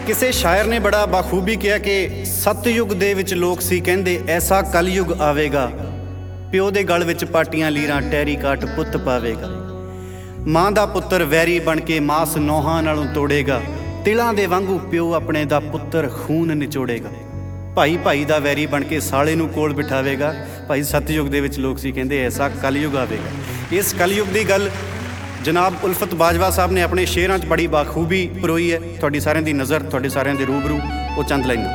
ਕਿਸੇ ਸ਼ਾਇਰ ਨੇ ਬੜਾ ਬਾਖੂਬੀ ਕਿਹਾ ਕਿ ਸਤਯੁਗ ਦੇ ਵਿੱਚ ਲੋਕ ਸੀ ਕਹਿੰਦੇ ਐਸਾ ਕਲਯੁਗ ਆਵੇਗਾ, ਪਿਓ ਦੇ ਗਲ ਵਿੱਚ ਪਾਟੀਆਂ ਲੀਰਾਂ ਟਹਿਰੀ ਕਾਟ ਪੁੱਤ ਪਾਵੇਗਾ। ਮਾਂ ਦਾ ਪੁੱਤਰ ਵੈਰੀ ਬਣ ਕੇ ਮਾਸ ਨੋਹਾਂ ਨਾਲੋਂ ਤੋੜੇਗਾ, ਤਿਲਾਂ ਦੇ ਵਾਂਗੂ ਪਿਓ ਆਪਣੇ ਦਾ ਪੁੱਤਰ ਖੂਨ ਨਿਚੋੜੇਗਾ। ਭਾਈ ਭਾਈ ਦਾ ਵੈਰੀ ਬਣ ਕੇ ਸਾਲੇ ਨੂੰ ਕੋਲ ਬਿਠਾਵੇਗਾ। ਭਾਈ ਸਤਯੁਗ ਦੇ ਵਿੱਚ ਲੋਕ ਸੀ ਕਹਿੰਦੇ ਐਸਾ ਕਲਯੁਗ ਆਵੇਗਾ। ਇਸ ਕਲਯੁਗ ਦੀ ਗੱਲ ਜਨਾਬ ਉਲਫਤ ਬਾਜਵਾ ਸਾਹਿਬ ਨੇ ਆਪਣੇ ਸ਼ੇਅਰਾਂ 'ਚ ਬੜੀ ਬਾਖੂਬੀ ਪਰੋਈ ਹੈ। ਤੁਹਾਡੀ ਸਾਰਿਆਂ ਦੀ ਨਜ਼ਰ, ਤੁਹਾਡੇ ਸਾਰਿਆਂ ਦੇ ਰੂਬਰੂ ਉਹ ਚੰਦ ਲਾਈਨਾਂ।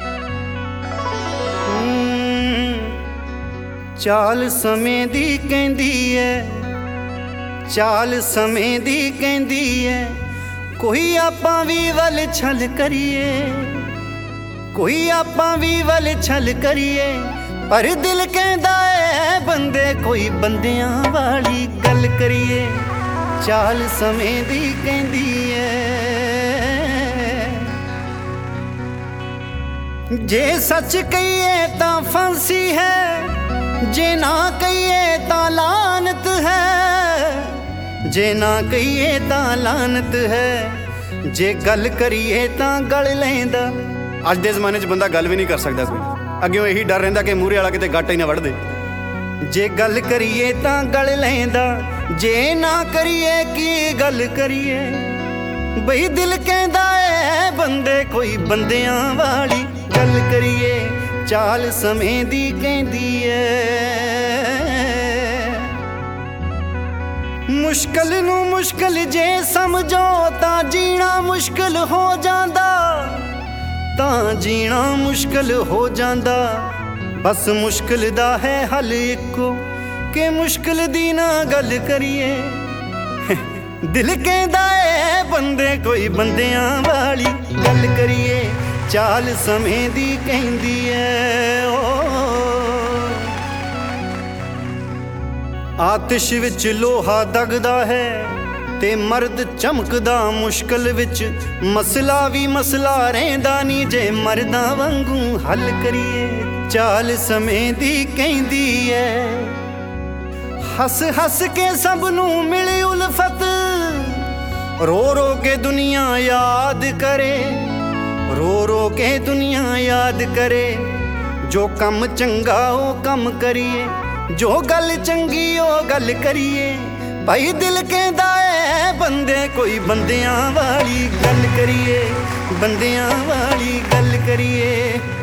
ਚਾਲ ਸਮੇਂ ਦੀ ਕਹਿੰਦੀ ਹੈ, ਚਾਲ ਸਮੇਂ ਦੀ ਕਹਿੰਦੀ ਹੈ, ਕੋਈ ਆਪਾਂ ਵੀ ਵੱਲ ਛਲ ਕਰੀਏ, ਕੋਈ ਆਪਾਂ ਵੀ ਵੱਲ ਛਲ ਕਰੀਏ, ਪਰ ਦਿਲ ਕਹਿੰਦਾ ਏ ਬੰਦੇ ਕੋਈ ਬੰਦਿਆਂ ਵਾਲੀ ਗੱਲ ਕਰੀਏ। ਚਾਲ ਸਮੇਂ ਦੀ ਕਹਿੰਦੀ ਏ, ਜੇ ਸੱਚ ਕਹੀਏ ਤਾਂ ਫਾਂਸੀ ਹੈ, ਜੇ ਨਾ ਕਹੀਏ ਤਾਂ ਲਾਨਤ ਹੈ, ਜੇ ਨਾ ਕਹੀਏ ਤਾਂ ਲਾਨਤ ਹੈ, ਜੇ ਗੱਲ ਕਰੀਏ ਤਾਂ ਗਲ ਲੈਂਦਾ। ਅੱਜ ਦੇ ਜ਼ਮਾਨੇ 'ਚ ਬੰਦਾ ਗੱਲ ਵੀ ਨਹੀਂ ਕਰ ਸਕਦਾ ਕੋਈ, ਅੱਗਿਓਂ ਇਹੀ ਡਰ ਰਹਿੰਦਾ ਕਿ ਮੂਹਰੇ ਵਾਲਾ ਕਿਤੇ ਗੱਟ ਹੀ ਨਾ ਵੜ ਦੇ। ਜੇ ਗੱਲ ਕਰੀਏ ਤਾਂ ਗਲ ਲੈਂਦਾ, ਜੇ ਨਾ ਕਰੀਏ ਕੀ ਗੱਲ ਕਰੀਏ, ਬਈ ਦਿਲ ਕਹਿੰਦਾ ਏ ਬੰਦੇ ਕੋਈ ਬੰਦਿਆਂ ਵਾਲੀ ਗੱਲ ਕਰੀਏ। ਚਾਲ ਸਮੇਂ ਦੀ ਕਹਿੰਦੀ ਏ, ਮੁਸ਼ਕਲ ਨੂੰ ਮੁਸ਼ਕਲ ਜੇ ਸਮਝੋ ਤਾਂ ਜੀਣਾ ਮੁਸ਼ਕਲ ਹੋ ਜਾਂਦਾ, ਤਾਂ ਜੀਣਾ ਮੁਸ਼ਕਲ ਹੋ ਜਾਂਦਾ। ਬਸ ਮੁਸ਼ਕਲ ਦਾ ਹੈ ਹੱਲ ਇੱਕੋ ਕਿ ਮੁਸ਼ਕਲ ਦੀ ਨਾ ਗੱਲ ਕਰੀਏ। ਦਿਲ ਕਹਿੰਦਾ ਏ ਬੰਦੇ ਕੋਈ ਬੰਦਿਆਂ ਵਾਲੀ ਗੱਲ ਕਰੀਏ। ਚਾਲ ਸਮੇਂ ਦੀ ਕਹਿੰਦੀ ਏ, ਆਤਿਸ਼ ਵਿੱਚ ਲੋਹਾ ਦਗਦਾ ਹੈ ਤੇ ਮਰਦ ਚਮਕਦਾ ਮੁਸ਼ਕਲ ਵਿੱਚ, ਮਸਲਾ ਵੀ ਮਸਲਾ ਰਹਿੰਦਾ ਨੀ ਜੇ ਮਰਦਾਂ ਵਾਂਗੂ ਹੱਲ ਕਰੀਏ। ਚਾਲ ਸਮੇਂ ਦੀ ਕਹਿੰਦੀ ਏ, ਹੱਸ ਹੱਸ ਕੇ ਸਭ ਨੂੰ ਮਿਲੀ ਉਲਫਤ, ਰੋ ਰੋ ਕੇ ਦੁਨੀਆ ਯਾਦ ਕਰੇ, ਰੋ ਰੋ ਕੇ ਦੁਨੀਆ ਯਾਦ ਕਰੇ। ਜੋ ਕੰਮ ਚੰਗਾ ਉਹ ਕੰਮ ਕਰੀਏ, ਜੋ ਗੱਲ ਚੰਗੀ ਉਹ ਗੱਲ ਕਰੀਏ। ਭਾਈ ਦਿਲ ਕਹਿੰਦਾ ਏ ਬੰਦੇ ਕੋਈ ਬੰਦਿਆਂ ਵਾਲੀ ਗੱਲ ਕਰੀਏ, ਬੰਦਿਆਂ ਵਾਲੀ ਗੱਲ ਕਰੀਏ।